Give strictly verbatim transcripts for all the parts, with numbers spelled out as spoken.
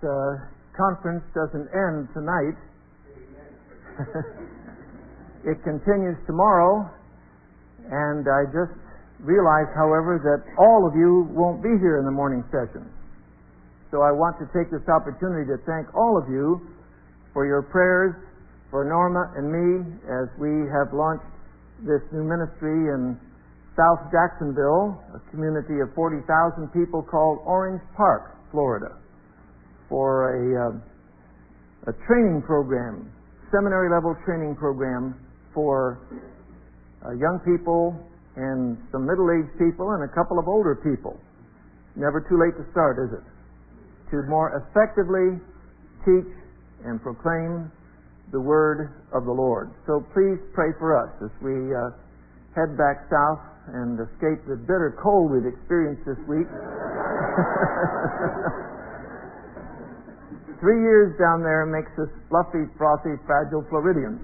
uh, conference doesn't end tonight. It continues tomorrow, and I just realized, however, that all of you won't be here in the morning session. So I want to take this opportunity to thank all of you for your prayers for Norma and me as we have launched this new ministry in South Jacksonville, a community of forty thousand people called Orange Park, Florida, for a, uh, a training program, seminary-level training program for uh, young people and some middle-aged people and a couple of older people. Never too late to start, is it? To more effectively teach and proclaim the Word of the Lord. So please pray for us as we uh, head back south and escape the bitter cold we've experienced this week. Three years down there makes us fluffy, frothy, fragile Floridians.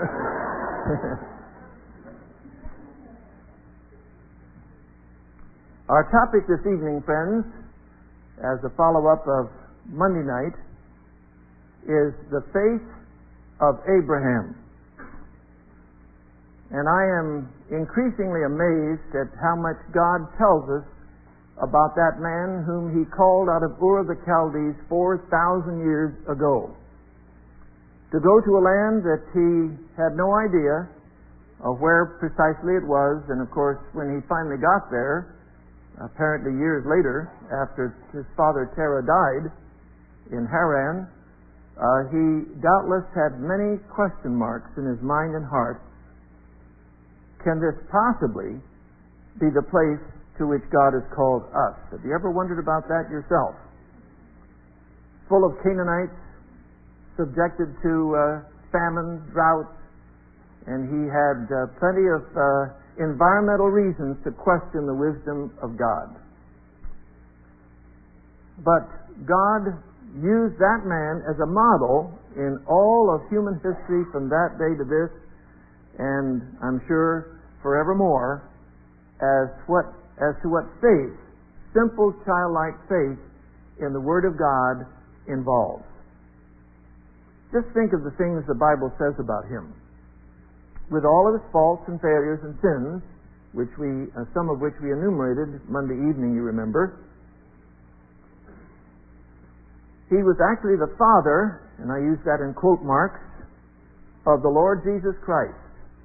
Our topic this evening, friends, as a follow-up of Monday night, is the faith of Abraham. And I am increasingly amazed at how much God tells us about that man whom He called out of Ur of the Chaldees four thousand years ago to go to a land that he had no idea of where precisely it was. And of course, when he finally got there, apparently years later, after his father Terah died in Haran, uh, he doubtless had many question marks in his mind and heart. Can this possibly be the place to which God has called us? Have you ever wondered about that yourself? Full of Canaanites, subjected to uh, famine, droughts, and he had uh, plenty of uh, environmental reasons to question the wisdom of God. But God used that man as a model in all of human history from that day to this, and I'm sure forevermore, as what as to what faith, simple childlike faith in the Word of God involves. Just think of the things the Bible says about him. With all of his faults and failures and sins, which we, uh, some of which we enumerated Monday evening, you remember, he was actually the father, and I use that in quote marks, of the Lord Jesus Christ,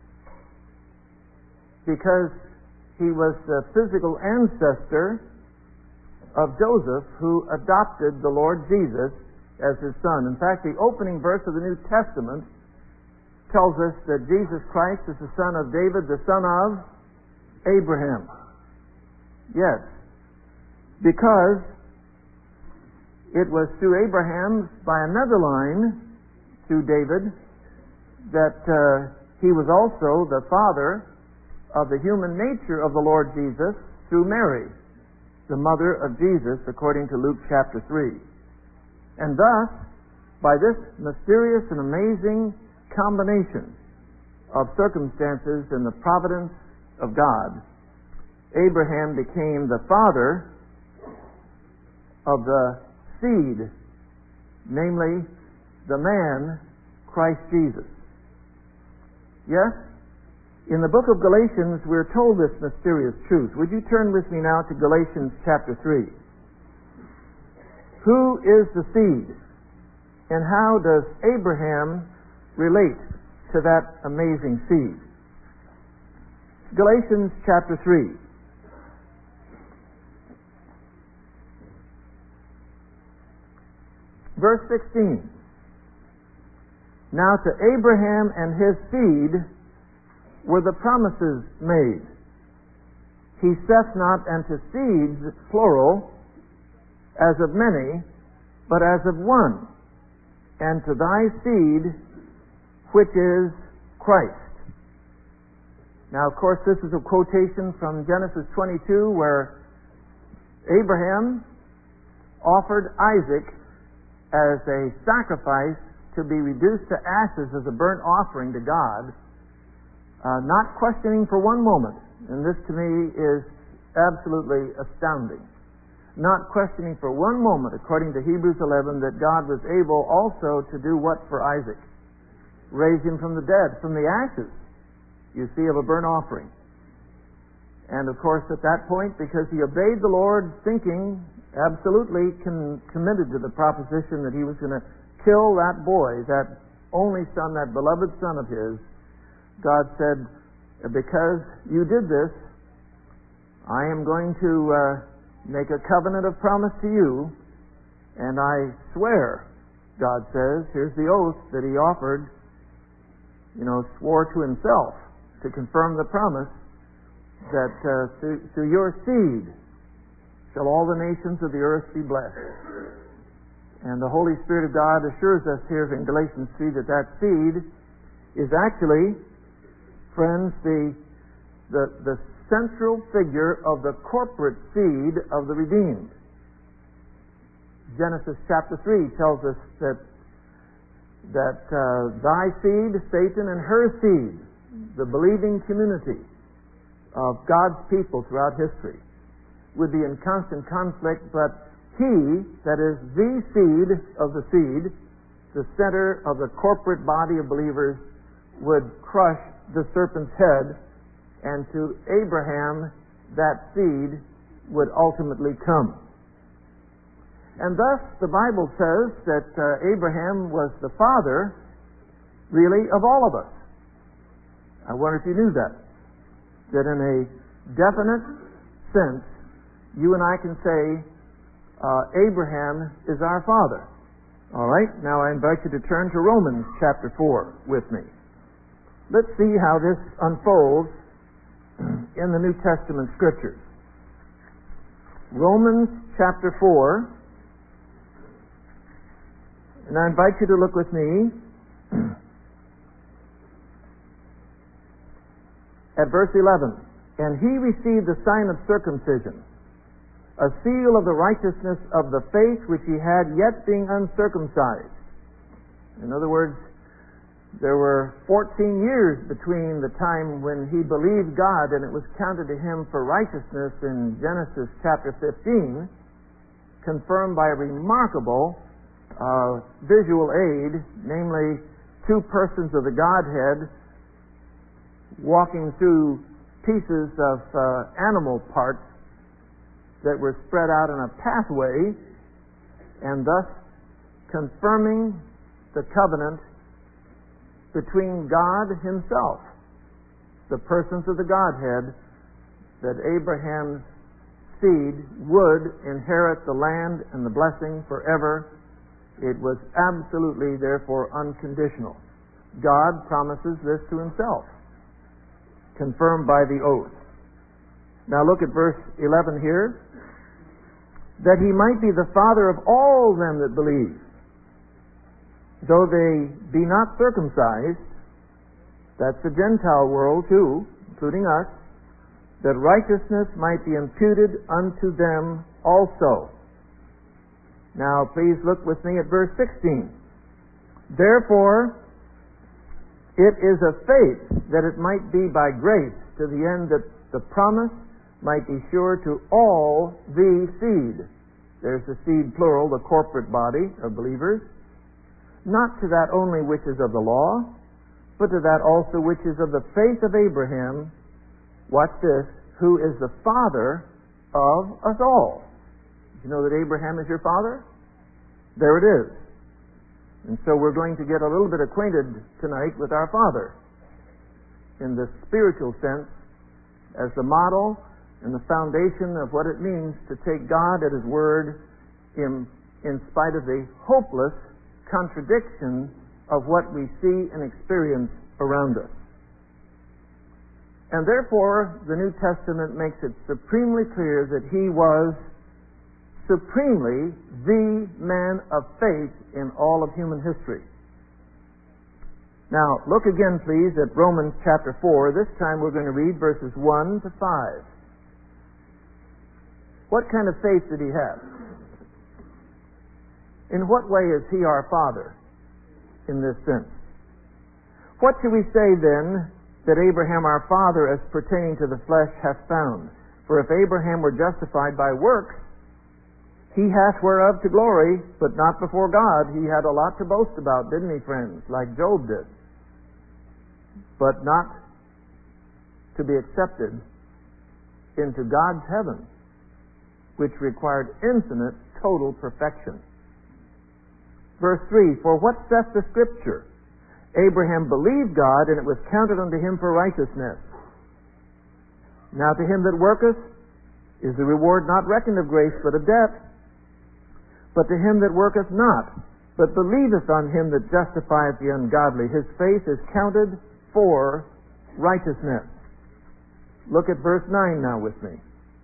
because he was the physical ancestor of Joseph, who adopted the Lord Jesus as his son. In fact, the opening verse of the New Testament tells us that Jesus Christ is the son of David, the son of Abraham. Yes, because it was through Abraham, by another line, through David, that uh, he was also the father of the human nature of the Lord Jesus through Mary, the mother of Jesus, according to Luke chapter three. And thus, by this mysterious and amazing combination of circumstances and the providence of God, Abraham became the father of the seed, namely the man, Christ Jesus. Yes? In the book of Galatians, we're told this mysterious truth. Would you turn with me now to Galatians chapter three? Who is the seed? And how does Abraham relate to that amazing seed? Galatians chapter three. Verse sixteen. Now to Abraham and his seed were the promises made. He saith not unto seeds, plural, as of many, but as of one, and to thy seed, which is Christ. Now, of course, this is a quotation from Genesis twenty-two, where Abraham offered Isaac as a sacrifice to be reduced to ashes as a burnt offering to God, uh, not questioning for one moment. And this to me is absolutely astounding. not questioning for one moment, according to Hebrews eleven, that God was able also to do what for Isaac? Raise him from the dead, from the ashes, you see, of a burnt offering. And of course, at that point, because he obeyed the Lord, thinking, absolutely con- committed to the proposition that he was going to kill that boy, that only son, that beloved son of his, God said, because you did this, I am going to uh, make a covenant of promise to you, and I swear, God says, here's the oath that he offered, you know, swore to himself to confirm the promise, that uh, through, through your seed shall all the nations of the earth be blessed. And the Holy Spirit of God assures us here in Galatians three that that seed is actually, friends, the, the, the central figure of the corporate seed of the redeemed. Genesis chapter three tells us that that uh, thy seed, Satan, and her seed, the believing community of God's people throughout history, would be in constant conflict, but he, that is the seed of the seed, the center of the corporate body of believers, would crush the serpent's head, and to Abraham that seed would ultimately come. And thus the Bible says that uh, Abraham was the father, really, of all of us. I wonder if you knew that. That in a definite sense, you and I can say, uh, Abraham is our father. All right, now I invite you to turn to Romans chapter four with me. Let's see how this unfolds in the New Testament Scriptures. Romans chapter four, and I invite you to look with me at verse eleven. And he received the sign of circumcision, a seal of the righteousness of the faith which he had, yet being uncircumcised. In other words, there were fourteen years between the time when he believed God and it was counted to him for righteousness in Genesis chapter fifteen, confirmed by a remarkable uh, visual aid, namely two persons of the Godhead walking through pieces of uh, animal parts that were spread out in a pathway, and thus confirming the covenant between God himself, the persons of the Godhead, that Abraham's seed would inherit the land and the blessing forever. It was absolutely, therefore, unconditional. God promises this to himself, confirmed by the oath. Now look at verse eleven here. That he might be the father of all them that believe, though they be not circumcised, that's the Gentile world too, including us, that righteousness might be imputed unto them also. Now please look with me at verse sixteen. Therefore, it is of faith that it might be by grace, to the end that the promise might be sure to all the seed. There's the seed plural, the corporate body of believers. Not to that only which is of the law, but to that also which is of the faith of Abraham, watch this, who is the father of us all. Did you know that Abraham is your father? There it is. And so we're going to get a little bit acquainted tonight with our Father in the spiritual sense as the model and the foundation of what it means to take God at His word in, in spite of the hopeless contradiction of what we see and experience around us. And therefore, the New Testament makes it supremely clear that He was supremely the man of faith in all of human history. Now, look again, please, at Romans chapter four. This time we're going to read verses one to five. What kind of faith did he have? In what way is he our Father in this sense? What shall we say then that Abraham our father as pertaining to the flesh hath found? For if Abraham were justified by works, He hath whereof to glory, but not before God. He had a lot to boast about, didn't he, friends? Like Job did. But not to be accepted into God's heaven, which required infinite, total perfection. Verse three, for what saith the Scripture? Abraham believed God, and it was counted unto him for righteousness. Now to him that worketh is the reward not reckoned of grace, but of debt. But to him that worketh not, but believeth on him that justifieth the ungodly, his faith is counted for righteousness. Look at verse nine now with me.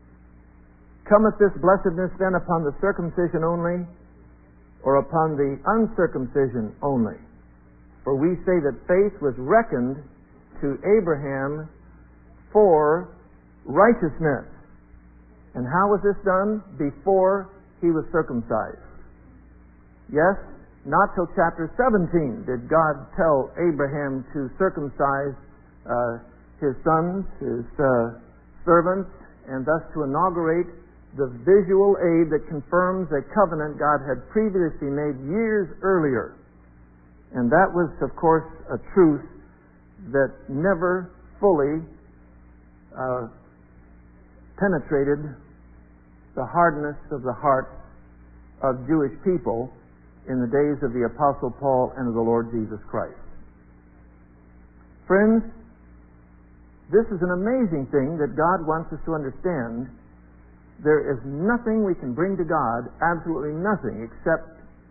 Cometh this blessedness then upon the circumcision only, or upon the uncircumcision only? For we say that faith was reckoned to Abraham for righteousness. And how was this done? Before he was circumcised. Yes, not till chapter seventeen did God tell Abraham to circumcise uh, his sons, his uh, servants, and thus to inaugurate the visual aid that confirms a covenant God had previously made years earlier. And that was, of course, a truth that never fully uh, penetrated the hardness of the hearts of Jewish people in the days of the Apostle Paul and of the Lord Jesus Christ. Friends, this is an amazing thing that God wants us to understand. There is nothing we can bring to God, absolutely nothing, except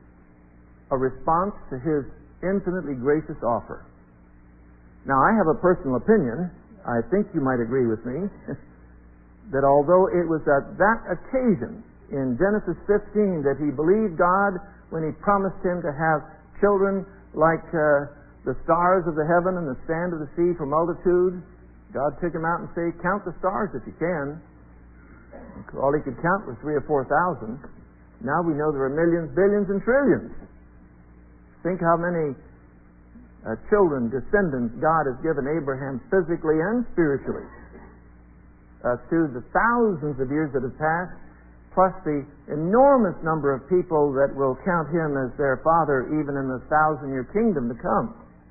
a response to His infinitely gracious offer. Now, I have a personal opinion, I think you might agree with me, that although it was at that occasion in Genesis fifteen that he believed God when he promised him to have children like uh, the stars of the heaven and the sand of the sea for multitude, God took him out and said, count the stars if you can. All he could count was three or four thousand. Now we know there are millions, billions, and trillions. Think how many uh, children, descendants God has given Abraham physically and spiritually. Uh, through the thousands of years that have passed, plus the enormous number of people that will count him as their father even in the thousand-year kingdom to come.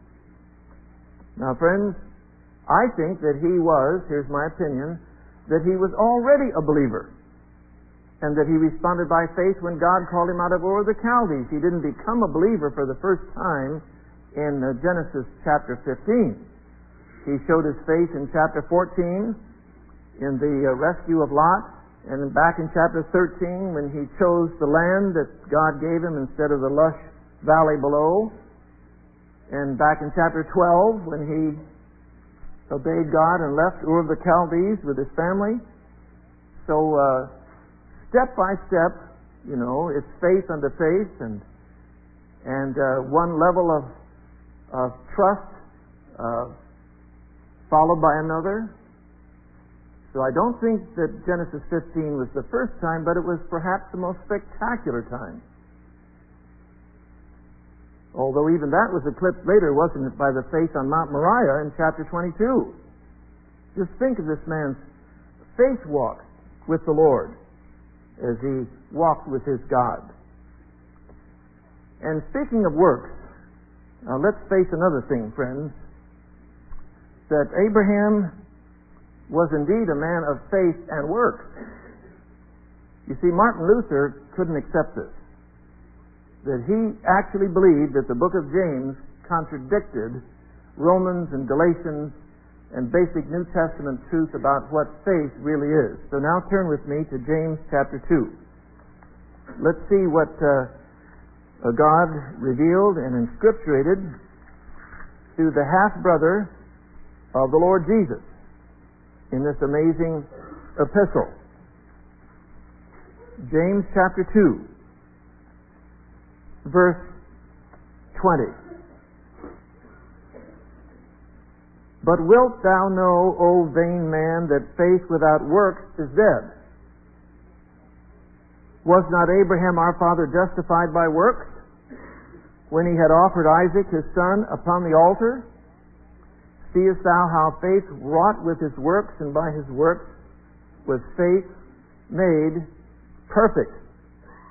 Now, friends, I think that he was, here's my opinion, that he was already a believer, and that he responded by faith when God called him out of Ur of the Chaldees. He didn't become a believer for the first time in uh, Genesis chapter fifteen. He showed his faith in chapter fourteen, in the uh, rescue of Lot, and back in chapter thirteen when he chose the land that God gave him instead of the lush valley below, and back in chapter twelve when he obeyed God and left Ur of the Chaldees with his family. So uh, step by step, you know, it's faith unto faith, and and uh, one level of, of trust uh, followed by another. So I don't think that Genesis fifteen was the first time, but it was perhaps the most spectacular time. Although even that was eclipsed later, wasn't it, by the faith on Mount Moriah in chapter twenty-two. Just think of this man's faith walk with the Lord as he walked with his God. And speaking of works, now let's face another thing, friends, that Abraham was indeed a man of faith and works. You see, Martin Luther couldn't accept this, that he actually believed that the book of James contradicted Romans and Galatians and basic New Testament truth about what faith really is. So now turn with me to James chapter two. Let's see what uh, God revealed and inscripturated through the half-brother of the Lord Jesus in this amazing epistle. James chapter two, verse twenty. But wilt thou know, O vain man, that faith without works is dead? Was not Abraham our father justified by works when he had offered Isaac his son upon the altar? Seest thou how faith wrought with his works, and by his works was faith made perfect?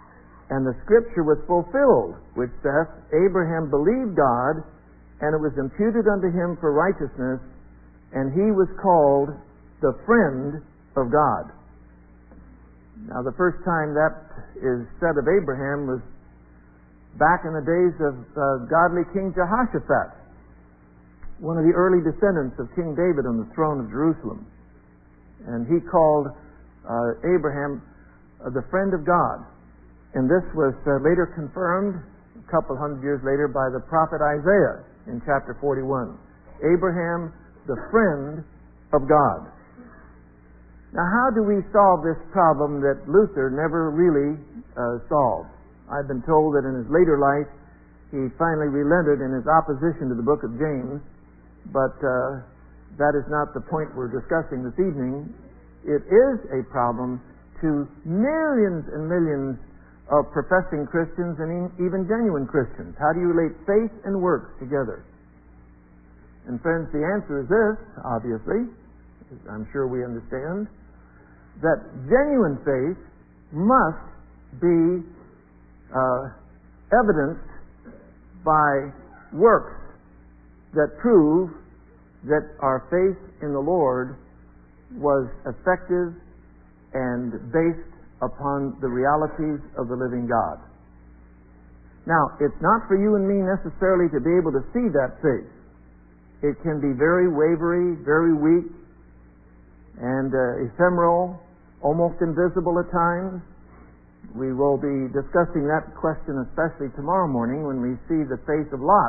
And the scripture was fulfilled, which saith, Abraham believed God, and it was imputed unto him for righteousness, and he was called the friend of God. Now, the first time that is said of Abraham was back in the days of uh, godly King Jehoshaphat, one of the early descendants of King David on the throne of Jerusalem. And he called uh, Abraham uh, the friend of God. And this was uh, later confirmed a couple hundred years later by the prophet Isaiah in chapter forty-one. Abraham, the friend of God. Now, how do we solve this problem that Luther never really uh, solved? I've been told that in his later life he finally relented in his opposition to the book of James, but uh, that is not the point we're discussing this evening. It is a problem to millions and millions of professing Christians and even genuine Christians. How do you relate faith and works together? And friends, the answer is this, obviously, I'm sure we understand, that genuine faith must be uh, evidenced by works that prove that our faith in the Lord was effective and based upon the realities of the living God. Now, it's not for you and me necessarily to be able to see that faith. It can be very wavery, very weak, and uh, ephemeral, almost invisible at times. We will be discussing that question especially tomorrow morning when we see the faith of Lot.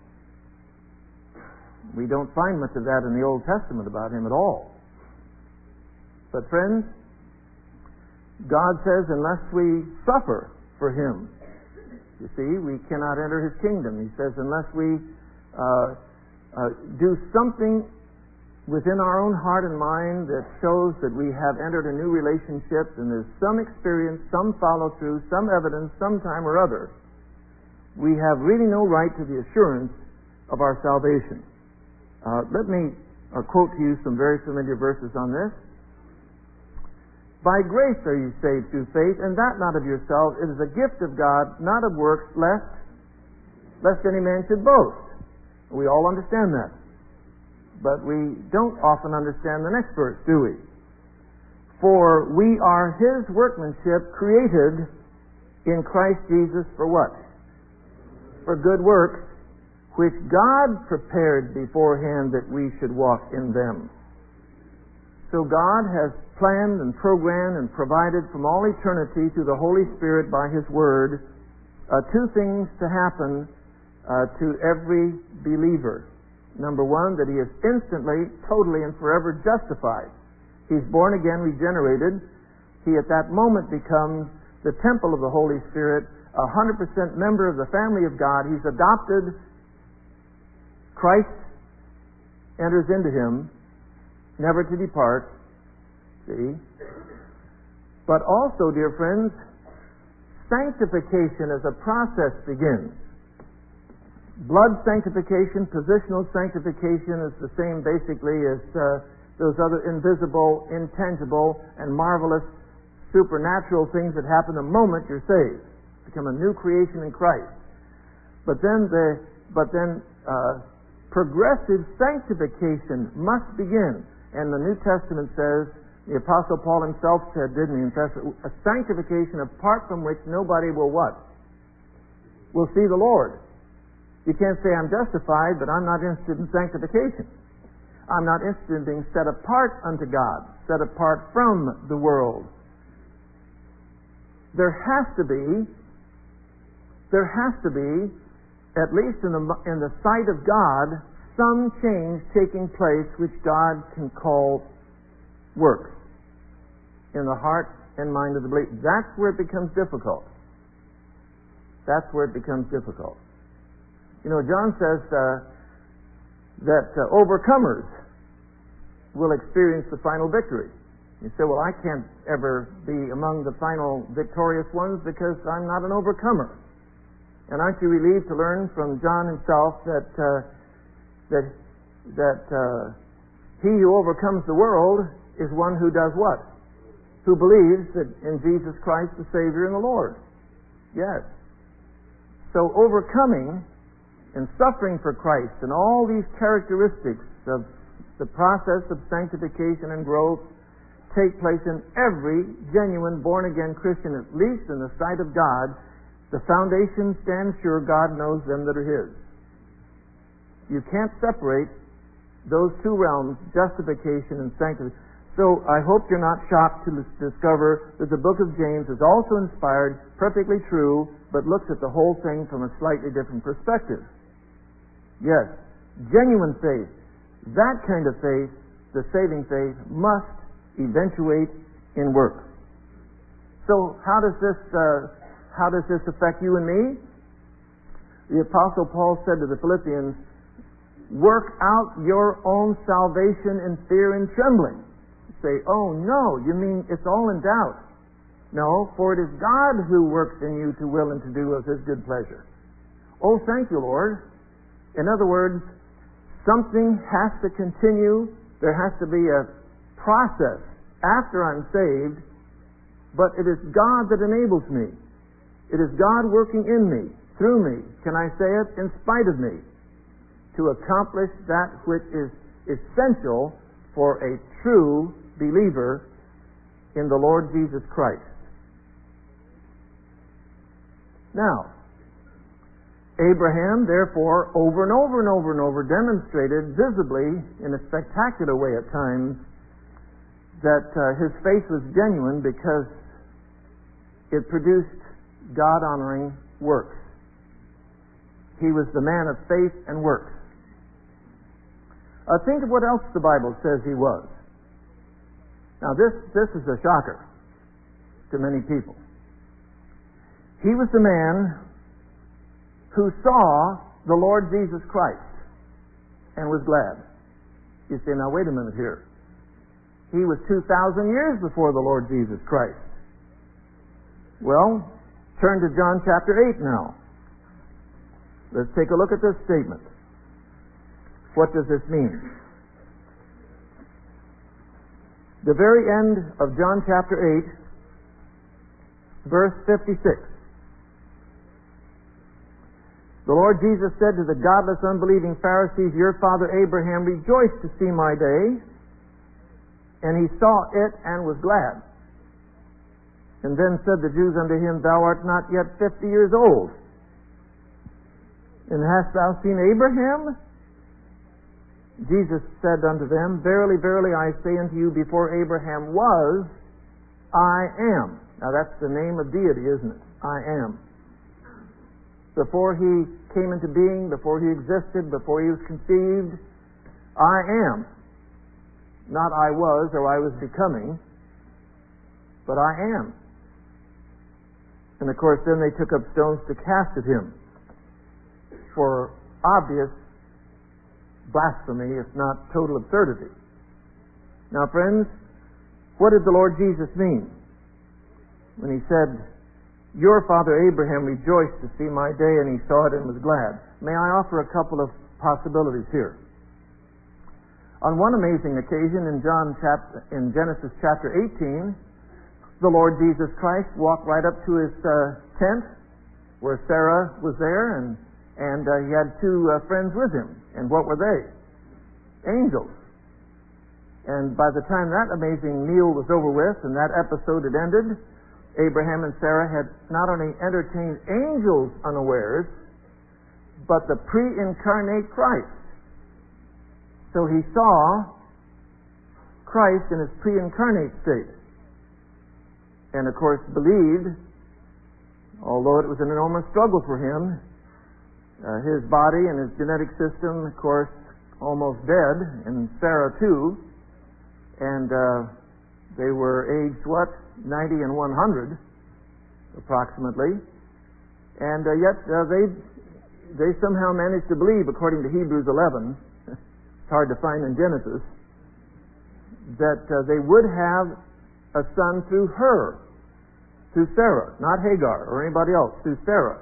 We don't find much of that in the Old Testament about him at all. But friends, God says, unless we suffer for Him, you see, we cannot enter His kingdom. He says, unless we uh, uh, do something within our own heart and mind that shows that we have entered a new relationship, and there's some experience, some follow-through, some evidence, sometime or other, we have really no right to the assurance of our salvation. Uh, let me uh, quote to you some very familiar verses on this. By grace are you saved through faith, and that not of yourselves. It is a gift of God, not of works, lest, lest any man should boast. We all understand that. But we don't often understand the next verse, do we? For we are His workmanship, created in Christ Jesus for what? For good works, which God prepared beforehand that we should walk in them. So God has planned and programmed and provided from all eternity through the Holy Spirit by His Word uh, two things to happen uh, to every believer. Number one, that he is instantly, totally, and forever justified. He's born again, regenerated. He at that moment becomes the temple of the Holy Spirit, a hundred percent member of the family of God. He's adopted. Christ enters into him, never to depart. See? But also, dear friends, sanctification as a process begins. Blood sanctification, positional sanctification is the same basically as uh, those other invisible, intangible, and marvelous supernatural things that happen the moment you're saved. Become a new creation in Christ. But then the but then uh, progressive sanctification must begin. And the New Testament says, the Apostle Paul himself said, didn't he, in Thessalonians, a sanctification apart from which nobody will what? Will see the Lord. You can't say, I'm justified, but I'm not interested in sanctification. I'm not interested in being set apart unto God, set apart from the world. There has to be, there has to be, at least in the, in the sight of God, some change taking place which God can call works in the heart and mind of the believer. That's where it becomes difficult. That's where it becomes difficult. You know, John says uh, that uh, overcomers will experience the final victory. You say, well, I can't ever be among the final victorious ones because I'm not an overcomer. And aren't you relieved to learn from John himself that uh, that that uh, he who overcomes the world is one who does what? Who believes that in Jesus Christ the Savior and the Lord. Yes. So overcoming and suffering for Christ and all these characteristics of the process of sanctification and growth take place in every genuine born-again Christian, at least in the sight of God. The foundation stands sure. God knows them that are His. You can't separate those two realms, justification and sanctification. So I hope you're not shocked to discover that the book of James is also inspired, perfectly true, but looks at the whole thing from a slightly different perspective. Yes, genuine faith, that kind of faith, the saving faith, must eventuate in work. So how does this uh, how does this affect you and me? The Apostle Paul said to the Philippians, "Work out your own salvation in fear and trembling." Say, oh no, you mean it's all in doubt. No, for it is God who works in you to will and to do of His good pleasure. Oh, thank you, Lord. In other words, something has to continue. There has to be a process after I'm saved, but it is God that enables me. It is God working in me, through me, can I say it, in spite of me, to accomplish that which is essential for a true believer in the Lord Jesus Christ. Now, Abraham, therefore, over and over and over and over demonstrated visibly, in a spectacular way at times, that uh, his faith was genuine because it produced God-honoring works. He was the man of faith and works. Uh, think of what else the Bible says he was. Now this, this is a shocker to many people. He was the man who saw the Lord Jesus Christ and was glad. You say, now wait a minute here. He was two thousand years before the Lord Jesus Christ. Well, turn to John chapter eight now. Let's take a look at this statement. What does this mean? The very end of John chapter eight, verse fifty-six. The Lord Jesus said to the godless, unbelieving Pharisees, "Your father Abraham rejoiced to see my day, and he saw it and was glad. And then said the Jews unto him, Thou art not yet fifty years old, and hast thou seen Abraham? Jesus said unto them, Verily, verily, I say unto you, before Abraham was, I am." Now that's the name of deity, isn't it? I am. Before he came into being, before he existed, before he was conceived, I am. Not I was or I was becoming, but I am. And of course then they took up stones to cast at him for obvious blasphemy, if not total absurdity. Now, friends, what did the Lord Jesus mean when He said, "Your father Abraham rejoiced to see my day, and he saw it and was glad"? May I offer a couple of possibilities here? On one amazing occasion in John chapter, in Genesis chapter eighteen, the Lord Jesus Christ walked right up to his uh, tent where Sarah was there, and And uh, he had two uh, friends with him. And what were they? Angels. And by the time that amazing meal was over with and that episode had ended, Abraham and Sarah had not only entertained angels unawares, but the pre-incarnate Christ. So he saw Christ in his pre-incarnate state. And of course believed, although it was an enormous struggle for him, Uh, his body and his genetic system, of course, almost dead, and Sarah too, and uh, they were aged, what, ninety and one hundred, approximately, and uh, yet uh, they they somehow managed to believe, according to Hebrews eleven, it's hard to find in Genesis, that uh, they would have a son through her, through Sarah, not Hagar or anybody else, through Sarah.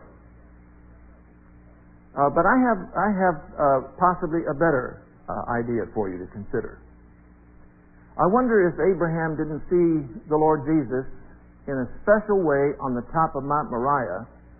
Uh, but I have I have uh, possibly a better uh, idea for you to consider. I wonder if Abraham didn't see the Lord Jesus in a special way on the top of Mount Moriah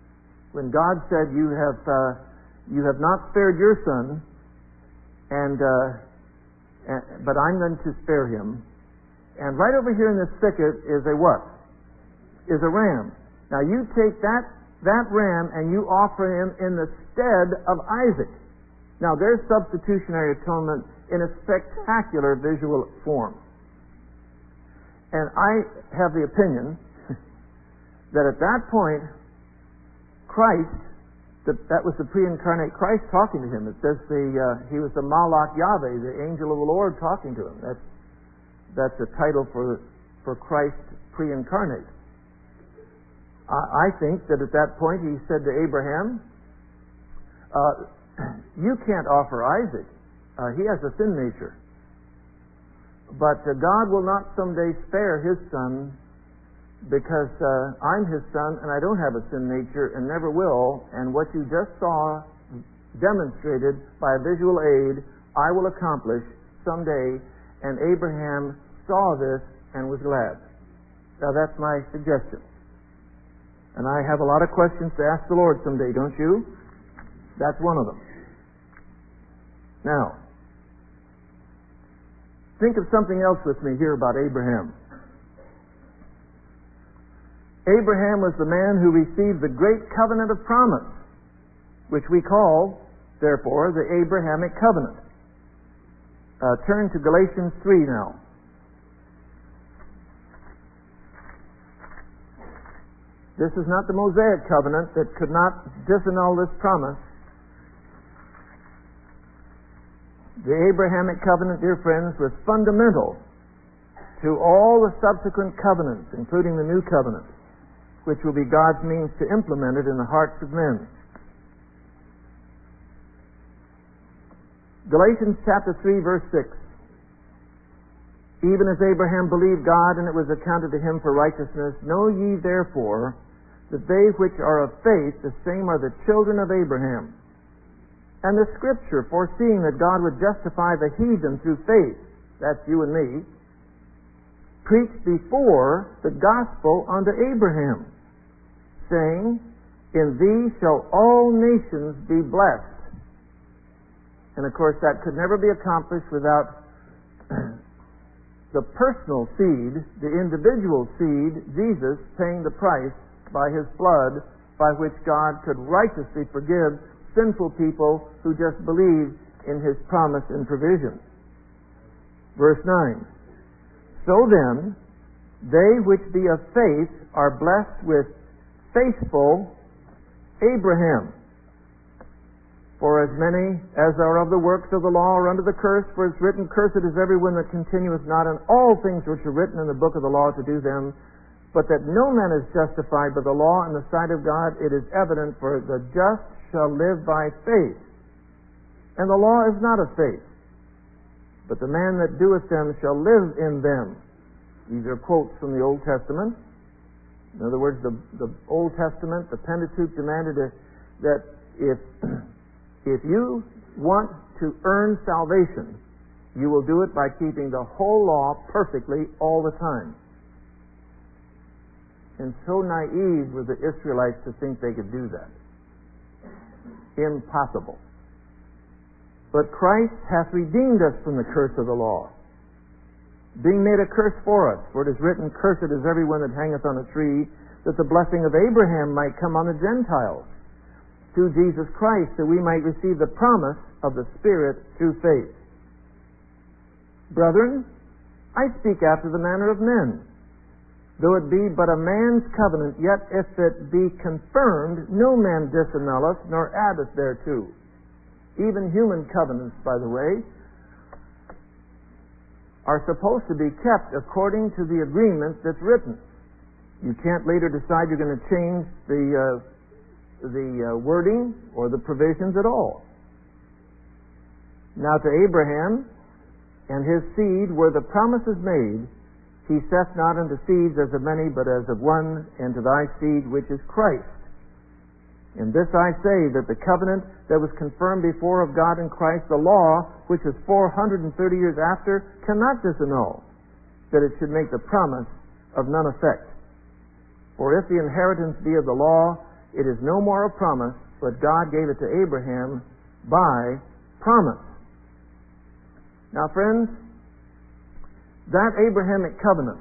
when God said, "You have uh, you have not spared your son, and, uh, and but I'm going to spare him." And right over here in this thicket is a what? Is a ram. Now you take that that ram and you offer him in the stead of Isaac. Now there's substitutionary atonement in a spectacular visual form. And I have the opinion that at that point, Christ, that, that was the pre-incarnate Christ talking to him. It says the uh, he was the Malach Yahweh, the angel of the Lord talking to him. That's that's a title for for Christ pre-incarnate. I, I think that at that point he said to Abraham, uh, "You can't offer Isaac. Uh, he has a sin nature. But uh, God will not someday spare his son, because uh, I'm his son and I don't have a sin nature and never will. And what you just saw demonstrated by a visual aid, I will accomplish someday." And Abraham saw this and was glad. Now that's my suggestion. And I have a lot of questions to ask the Lord someday, don't you? That's one of them. Now, think of something else with me here about Abraham. Abraham was the man who received the great covenant of promise, which we call, therefore, the Abrahamic covenant. Uh, turn to Galatians three now. This is not the Mosaic covenant that could not disannul this promise. The Abrahamic covenant, dear friends, was fundamental to all the subsequent covenants, including the new covenant, which will be God's means to implement it in the hearts of men. Galatians chapter three, verse six. "Even as Abraham believed God, and it was accounted to him for righteousness, know ye therefore that they which are of faith, the same are the children of Abraham. And the Scripture, foreseeing that God would justify the heathen through faith," that's you and me, "preached before the gospel unto Abraham, saying, In thee shall all nations be blessed." And of course that could never be accomplished without the personal seed, the individual seed, Jesus, paying the price by his blood, by which God could righteously forgive sinful people who just believed in his promise and provision. Verse nine. "So then, they which be of faith are blessed with faithful Abraham. For as many as are of the works of the law are under the curse, for it's written, Cursed is everyone that continueth not in all things which are written in the book of the law to do them. But that no man is justified by the law in the sight of God, it is evident, for the just shall live by faith. And the law is not of faith, but the man that doeth them shall live in them." These are quotes from the Old Testament. In other words, the, the Old Testament, the Pentateuch, demanded a, that if if you want to earn salvation, you will do it by keeping the whole law perfectly all the time. And so naive were the Israelites to think they could do that. Impossible. "But Christ hath redeemed us from the curse of the law, being made a curse for us. For it is written, Cursed is everyone that hangeth on a tree, that the blessing of Abraham might come on the Gentiles, through Jesus Christ, that we might receive the promise of the Spirit through faith. Brethren, I speak after the manner of men. Though it be but a man's covenant, yet if it be confirmed, no man disannulleth, nor addeth thereto." Even human covenants, by the way, are supposed to be kept according to the agreement that's written. You can't later decide you're going to change the uh, the uh, wording or the provisions at all. "Now to Abraham and his seed were the promises made. He saith not unto seeds as of many, but as of one, and to thy seed which is Christ. And this I say, that the covenant that was confirmed before of God in Christ, the law, which was four hundred thirty years after, cannot disannul, that it should make the promise of none effect. For if the inheritance be of the law, it is no more a promise, but God gave it to Abraham by promise. Now, friends, that Abrahamic covenant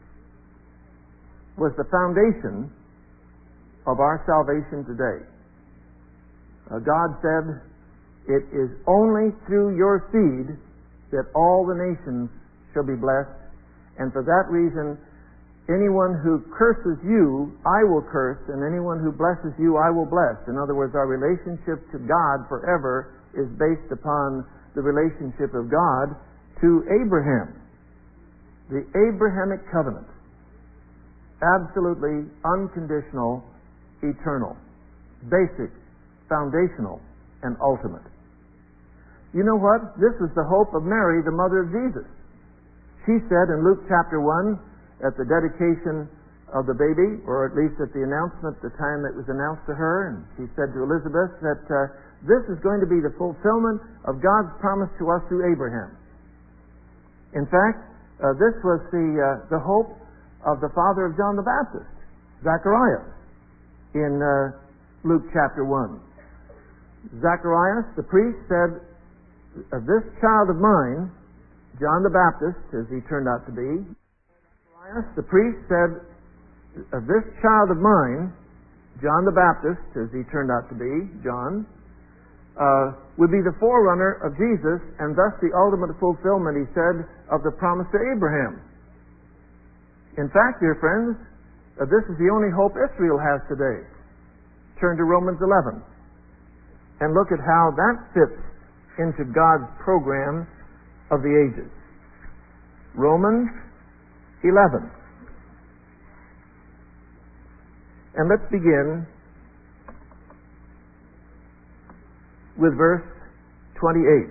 was the foundation of our salvation today. Uh, God said, "It is only through your seed that all the nations shall be blessed, and for that reason, anyone who curses you, I will curse, and anyone who blesses you, I will bless." In other words, our relationship to God forever is based upon the relationship of God to Abraham. The Abrahamic covenant. Absolutely unconditional, eternal, basic, foundational, and ultimate. You know what? This is the hope of Mary, the mother of Jesus. She said in Luke chapter one, at the dedication of the baby, or at least at the announcement, the time that was announced to her, and she said to Elizabeth that uh, this is going to be the fulfillment of God's promise to us through Abraham. In fact, uh, this was the uh, the hope of the father of John the Baptist, Zacharias, in uh, Luke chapter one. Zacharias, the priest, said, "This child of mine," John the Baptist, as he turned out to be, Zacharias, the priest, said, "This child of mine," John the Baptist, as he turned out to be, John, uh, would be the forerunner of Jesus, and thus the ultimate fulfillment, he said, of the promise to Abraham. In fact, dear friends, uh, this is the only hope Israel has today. Turn to Romans eleven and look at how that fits into God's program of the ages. Romans eleven. And let's begin with verse twenty-eight.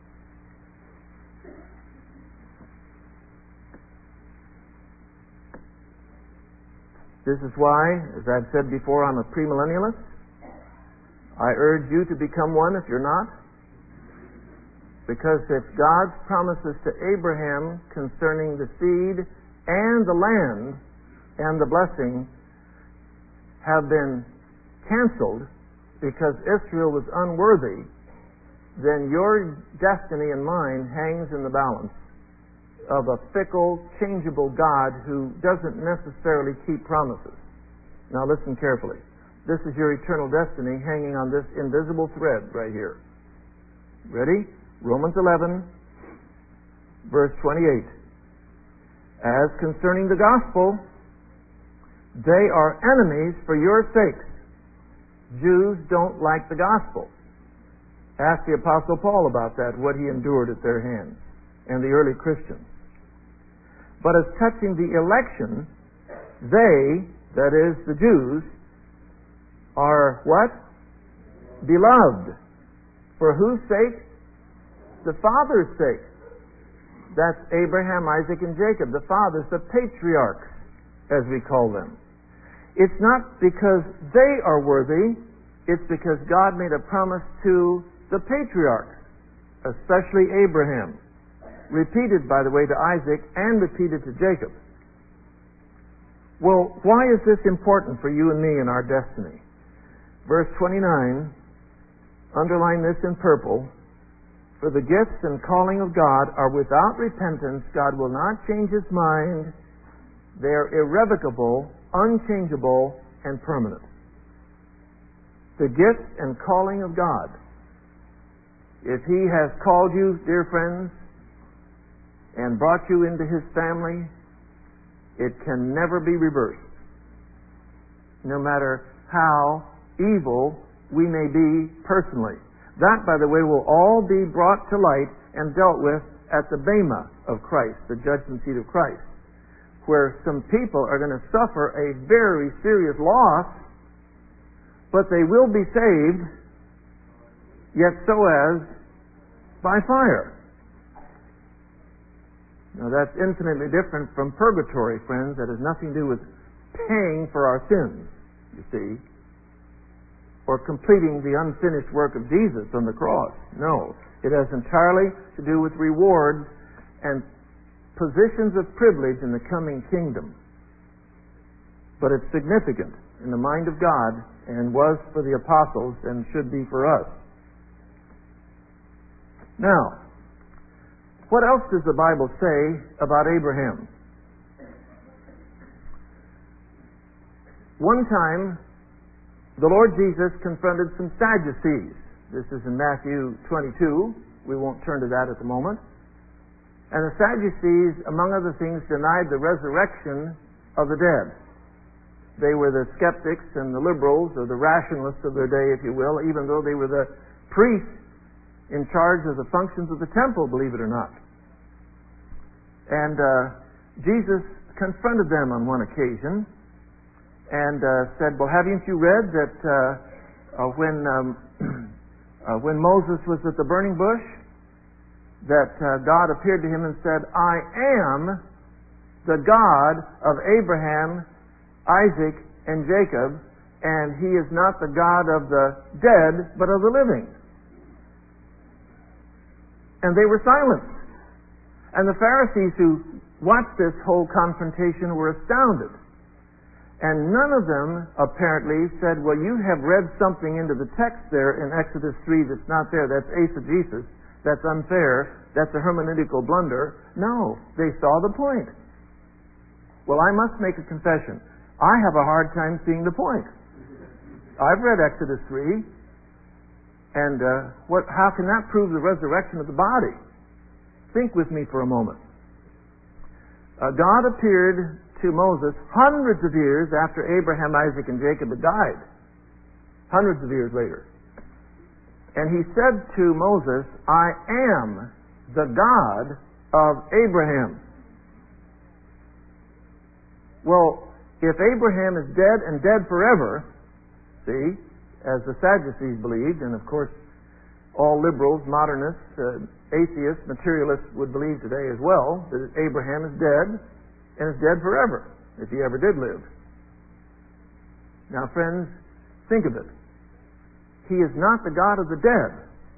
This is why, as I've said before, I'm a premillennialist. I urge you to become one if you're not. Because if God's promises to Abraham concerning the seed and the land and the blessing have been canceled because Israel was unworthy, then your destiny and mine hangs in the balance of a fickle, changeable God who doesn't necessarily keep promises. Now listen carefully. This is your eternal destiny hanging on this invisible thread right here. Ready? Romans eleven, verse twenty-eight. As concerning the gospel, they are enemies for your sakes. Jews don't like the gospel. Ask the Apostle Paul about that, what he endured at their hands, and the early Christians. But as touching the election, they, that is, the Jews, are what? Beloved. For whose sake? The Father's sake. That's Abraham, Isaac, and Jacob. The fathers, the patriarchs, as we call them. It's not because they are worthy, it's because God made a promise to the patriarchs, especially Abraham. Repeated, by the way, to Isaac and repeated to Jacob. Well, why is this important for you and me in our destiny? Verse twenty-nine, underline this in purple. For the gifts and calling of God are without repentance. God will not change His mind. They are irrevocable, unchangeable, and permanent. The gifts and calling of God. If He has called you, dear friends, and brought you into His family, it can never be reversed. No matter how evil we may be personally. That, by the way, will all be brought to light and dealt with at the Bema of Christ, the judgment seat of Christ, where some people are going to suffer a very serious loss, but they will be saved, yet so as by fire. Now that's infinitely different from purgatory, friends. That has nothing to do with paying for our sins, you see, or completing the unfinished work of Jesus on the cross. No, it has entirely to do with rewards and positions of privilege in the coming kingdom. But it's significant in the mind of God and was for the apostles and should be for us. Now, what else does the Bible say about Abraham? One time, the Lord Jesus confronted some Sadducees. This is in Matthew twenty-two. We won't turn to that at the moment. And the Sadducees, among other things, denied the resurrection of the dead. They were the skeptics and the liberals, or the rationalists of their day, if you will, even though they were the priests in charge of the functions of the temple, believe it or not. And uh, Jesus confronted them on one occasion and uh, said, well, haven't you read that uh, uh, when um, uh, when Moses was at the burning bush, that uh, God appeared to him and said, I am the God of Abraham, Isaac, and Jacob, and he is not the God of the dead, but of the living. And they were silent. And the Pharisees who watched this whole confrontation were astounded. And none of them apparently said, well, you have read something into the text there in Exodus three that's not there. That's eisegesis. That's unfair. That's a hermeneutical blunder. No, they saw the point. Well, I must make a confession. I have a hard time seeing the point. I've read Exodus three, and uh, what? How can that prove the resurrection of the body? Think with me for a moment. Uh, God appeared to Moses hundreds of years after Abraham, Isaac, and Jacob had died. Hundreds of years later. And he said to Moses, I am the God of Abraham. Well, if Abraham is dead and dead forever, see, as the Sadducees believed, and of course all liberals, modernists, uh, atheists, materialists would believe today as well, that Abraham is dead and is dead forever, if he ever did live. Now, friends, think of it. He is not the God of the dead.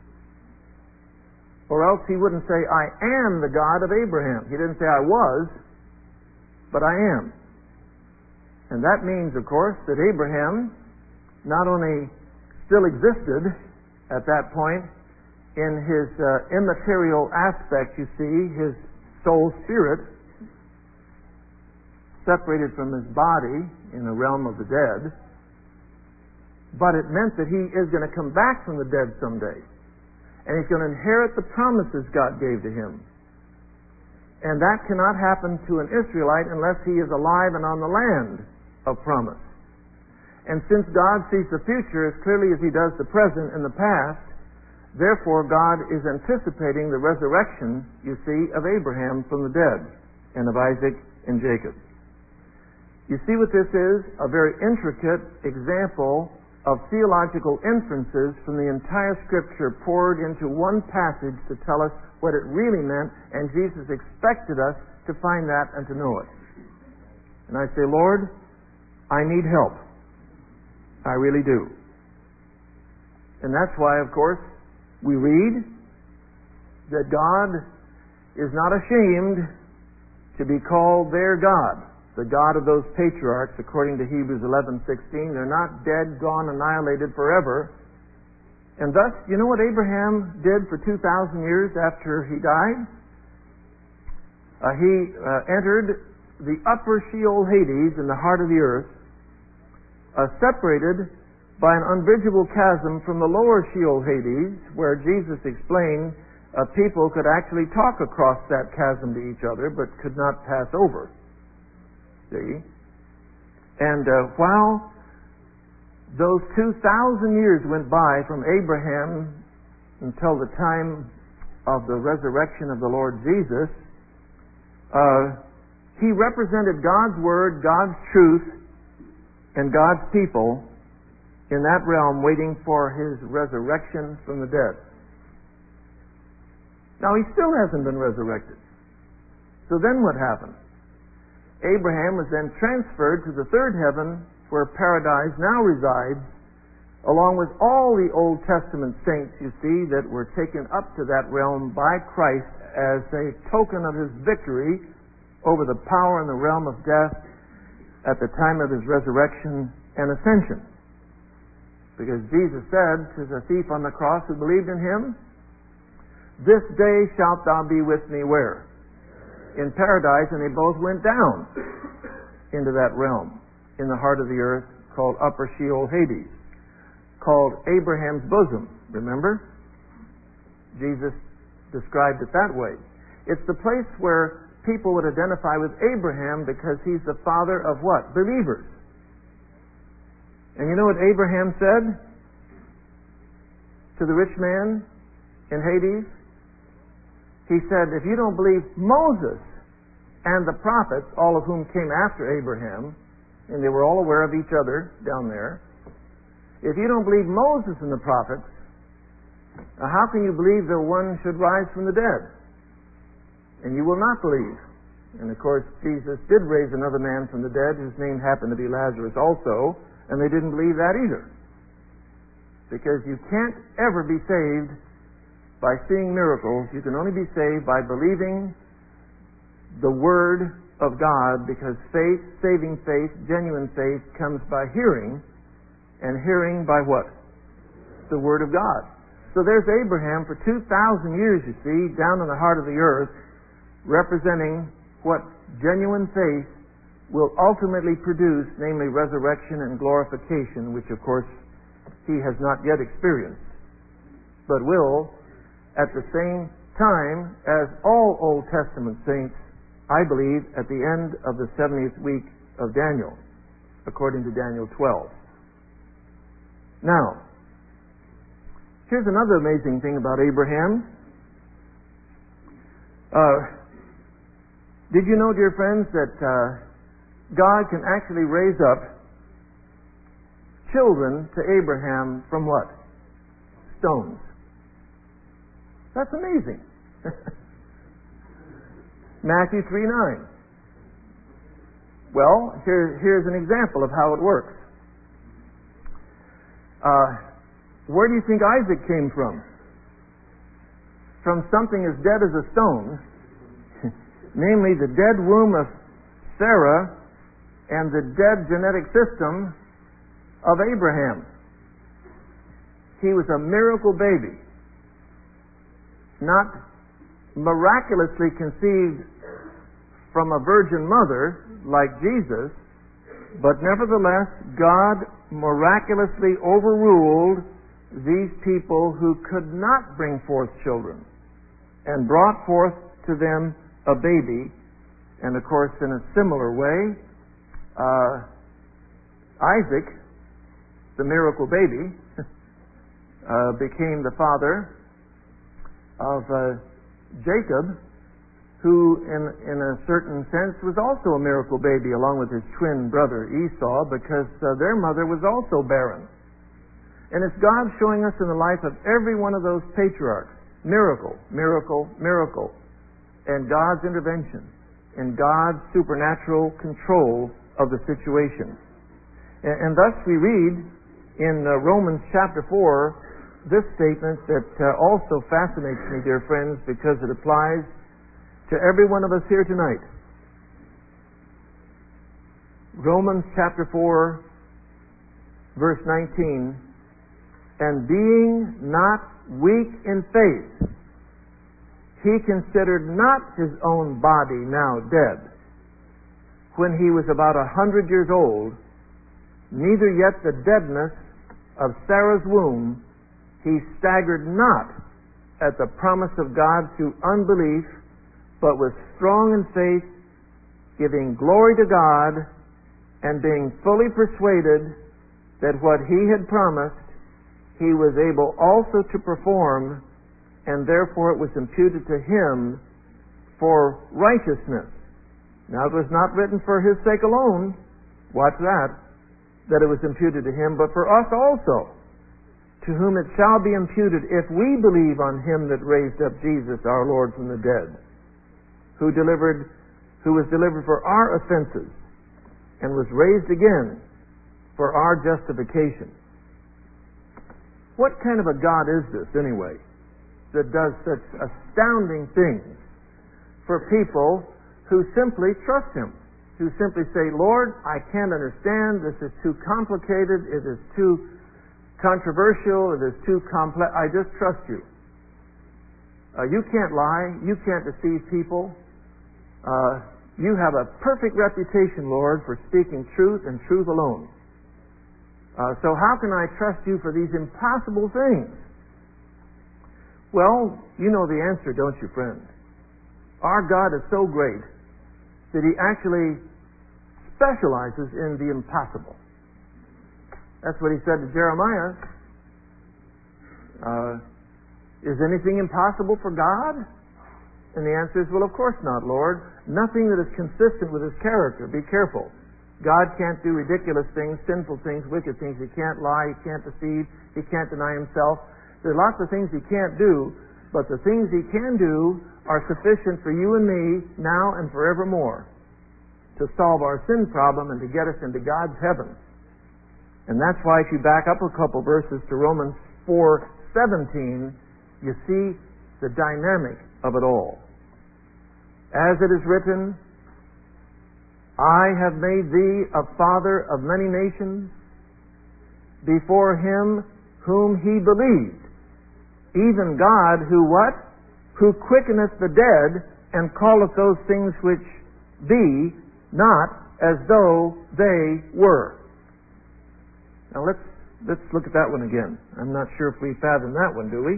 Or else he wouldn't say, I am the God of Abraham. He didn't say I was, but I am. And that means, of course, that Abraham not only still existed at that point in his uh, immaterial aspect, you see, his soul spirit, separated from his body in the realm of the dead, but it meant that he is going to come back from the dead someday. And he's going to inherit the promises God gave to him. And that cannot happen to an Israelite unless he is alive and on the land of promise. And since God sees the future as clearly as he does the present and the past, therefore God is anticipating the resurrection, you see, of Abraham from the dead and of Isaac and Jacob. You see what this is? A very intricate example of theological inferences from the entire Scripture poured into one passage to tell us what it really meant, and Jesus expected us to find that and to know it. And I say, Lord, I need help. I really do. And that's why, of course, we read that God is not ashamed to be called their God, the God of those patriarchs, according to Hebrews eleven sixteen. They're not dead, gone, annihilated forever. And thus, you know what Abraham did for two thousand years after he died? Uh, he uh, entered the upper Sheol Hades in the heart of the earth, uh, separated by an unbridgeable chasm from the lower Sheol Hades, where Jesus explained uh, people could actually talk across that chasm to each other, but could not pass over. See? And uh, while those two thousand years went by from Abraham until the time of the resurrection of the Lord Jesus, uh, he represented God's Word, God's truth, and God's people in that realm waiting for his resurrection from the dead. Now, he still hasn't been resurrected. So then what happened? Abraham was then transferred to the third heaven, where paradise now resides, along with all the Old Testament saints, you see, that were taken up to that realm by Christ as a token of his victory over the power and the realm of death at the time of his resurrection and ascension. Because Jesus said to the thief on the cross who believed in him, "This day shalt thou be with me" where? In paradise. And they both went down into that realm in the heart of the earth called Upper Sheol, Hades, called Abraham's bosom. Remember? Jesus described it that way. It's the place where people would identify with Abraham because he's the father of what? Believers. And you know what Abraham said to the rich man in Hades? He said, "If you don't believe Moses and the prophets," all of whom came after Abraham, and they were all aware of each other down there, "if you don't believe Moses and the prophets, how can you believe that one should rise from the dead? And you will not believe." And of course, Jesus did raise another man from the dead whose name happened to be Lazarus also, and they didn't believe that either. Because you can't ever be saved by seeing miracles. You can only be saved by believing the Word of God, because faith, saving faith, genuine faith, comes by hearing, and hearing by what? The Word of God. So there's Abraham for two thousand years, you see, down in the heart of the earth, representing what genuine faith will ultimately produce, namely resurrection and glorification, which of course he has not yet experienced, but will at the same time as all Old Testament saints, I believe, at the end of the seventieth week of Daniel, according to Daniel twelve. Now, here's another amazing thing about Abraham. Uh, did you know, dear friends, that uh, God can actually raise up children to Abraham from what? Stones. That's amazing. Matthew three nine. Well, here, here's an example of how it works. Uh, where do you think Isaac came from? From something as dead as a stone, namely the dead womb of Sarah and the dead genetic system of Abraham. He was a miracle baby, not miraculously conceived from a virgin mother like Jesus, but nevertheless God miraculously overruled these people who could not bring forth children and brought forth to them a baby. And of course, in a similar way, uh, Isaac, the miracle baby, uh, became the father of uh, Jacob, who in, in a certain sense was also a miracle baby along with his twin brother Esau, because uh, their mother was also barren. And it's God showing us in the life of every one of those patriarchs, miracle, miracle, miracle, and God's intervention and God's supernatural control of the situation. And, and thus we read in uh, Romans chapter four this statement that uh, also fascinates me, dear friends, because it applies to every one of us here tonight. Romans chapter four, verse nineteen, "And being not weak in faith, he considered not his own body now dead, when he was about a hundred years old, neither yet the deadness of Sarah's womb. He staggered not at the promise of God through unbelief, but was strong in faith, giving glory to God, and being fully persuaded that what he had promised, he was able also to perform, and therefore it was imputed to him for righteousness. Now it was not written for his sake alone, watch that, that it was imputed to him, but for us also, to whom it shall be imputed if we believe on him that raised up Jesus our Lord from the dead, who delivered, who was delivered for our offenses, and was raised again for our justification." What kind of a God is this, anyway, that does such astounding things for people who simply trust him, who simply say, "Lord, I can't understand, this is too complicated, it is too controversial, it is too complex. I just trust you. Uh, you can't lie. You can't deceive people. Uh, you have a perfect reputation, Lord, for speaking truth and truth alone. Uh, so how can I trust you for these impossible things? Well, you know the answer, don't you, friend? Our God is so great that He actually specializes in the impossible. That's what He said to Jeremiah. Uh, is anything impossible for God? And the answer is, well, of course not, Lord. Nothing that is consistent with His character. Be careful. God can't do ridiculous things, sinful things, wicked things. He can't lie. He can't deceive. He can't deny Himself. There are lots of things He can't do, but the things He can do are sufficient for you and me now and forevermore to solve our sin problem and to get us into God's heaven. And that's why if you back up a couple verses to Romans four seventeen, you see the dynamic of it all. As it is written, I have made thee a father of many nations before Him whom he believed, even God who what? Who quickeneth the dead and calleth those things which be not as though they were. Now let's let's look at that one again. I'm not sure if we fathom that one, do we?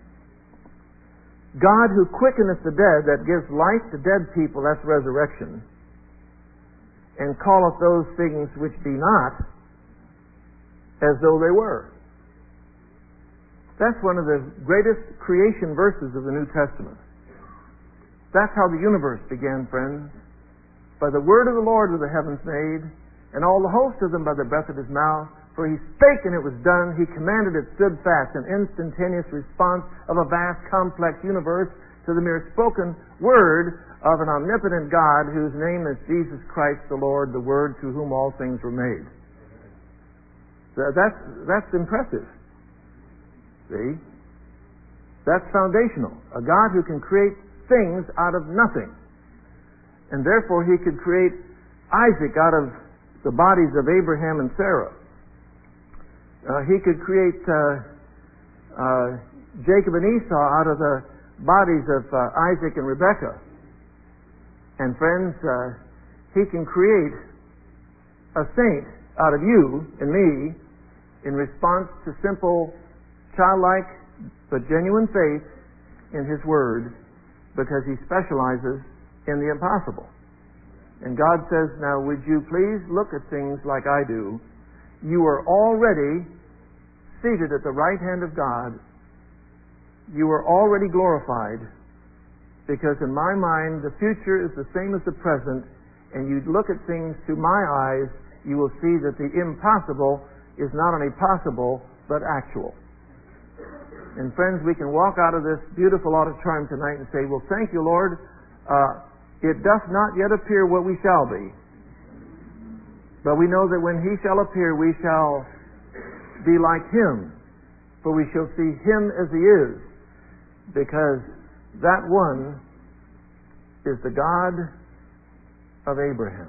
God who quickeneth the dead, that gives life to dead people, that's resurrection, and calleth those things which be not as though they were. That's one of the greatest creation verses of the New Testament. That's how the universe began, friends. By the word of the Lord were the heavens made, and all the host of them by the breath of His mouth. For He spake, and it was done. He commanded, it stood fast. An instantaneous response of a vast, complex universe to the mere spoken word of an omnipotent God whose name is Jesus Christ the Lord, the Word through whom all things were made. That's, that's impressive. See? That's foundational. A God who can create things out of nothing. And therefore He could create Isaac out of the bodies of Abraham and Sarah. Uh, he could create uh, uh, Jacob and Esau out of the bodies of uh, Isaac and Rebekah. And friends, uh, He can create a saint out of you and me in response to simple, childlike, but genuine faith in His Word, because He specializes in the impossible. And God says, now would you please look at things like I do? You are already seated at the right hand of God. You are already glorified, because in my mind the future is the same as the present, and you look at things through my eyes, you will see that the impossible is not only possible, but actual. And friends, we can walk out of this beautiful auditorium tonight and say, well, thank you, Lord. Uh, it doth not yet appear what we shall be. But we know that when He shall appear, we shall be like Him, for we shall see Him as He is, because that one is the God of Abraham.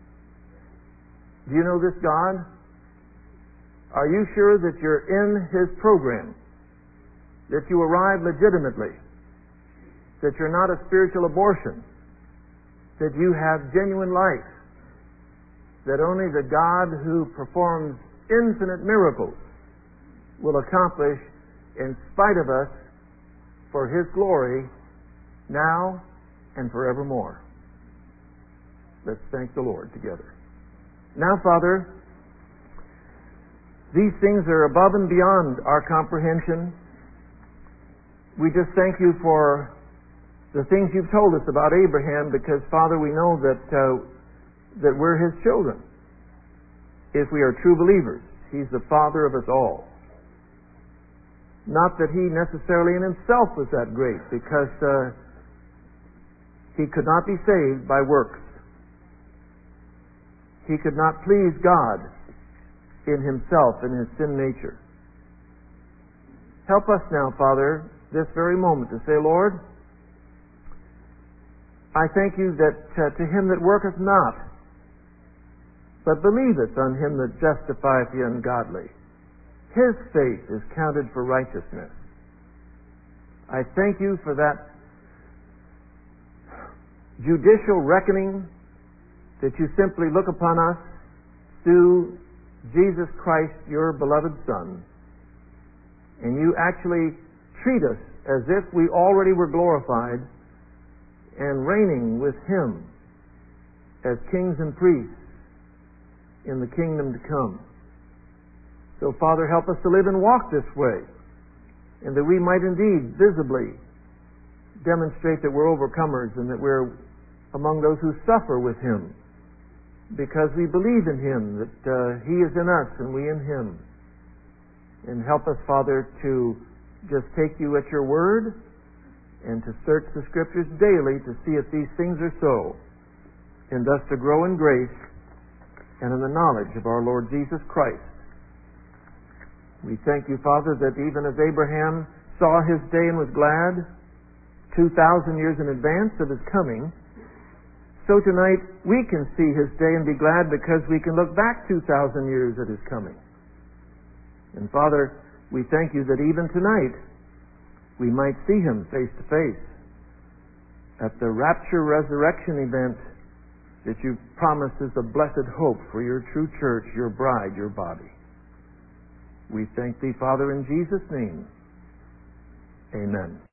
Do you know this God? Are you sure that you're in His program? That you arrive legitimately? That you're not a spiritual abortion? That you have genuine life? That only the God who performs infinite miracles will accomplish in spite of us for His glory now and forevermore. Let's thank the Lord together. Now, Father, these things are above and beyond our comprehension. We just thank You for the things You've told us about Abraham, because, Father, we know that uh, that we're His children if we are true believers. He's the Father of us all. Not that He necessarily in Himself was that great, because uh, He could not be saved by works. He could not please God in Himself, in His sin nature. Help us now, Father, this very moment to say, Lord, I thank You that uh, to him that worketh not, but believeth on Him that justifieth the ungodly. his faith is counted for righteousness. I thank you for that judicial reckoning that you simply look upon us through Jesus Christ, your beloved Son, and you actually treat us as if we already were glorified and reigning with him as kings and priests in the kingdom to come. So, Father, help us to live and walk this way, and that we might indeed visibly demonstrate that we're overcomers and that we're among those who suffer with him, because we believe in him, that uh, he is in us and we in him. And help us, Father, to just take you at your word and to search the Scriptures daily to see if these things are so, and thus to grow in grace and in the knowledge of our Lord Jesus Christ. We thank you, Father, that even as Abraham saw his day and was glad two thousand years in advance of his coming, so tonight we can see his day and be glad because we can look back two thousand years at his coming. And Father, we thank you that even tonight we might see him face to face at the rapture resurrection event that you promised is the blessed hope for your true church, your bride, your body. We thank thee, Father, in Jesus' name. Amen.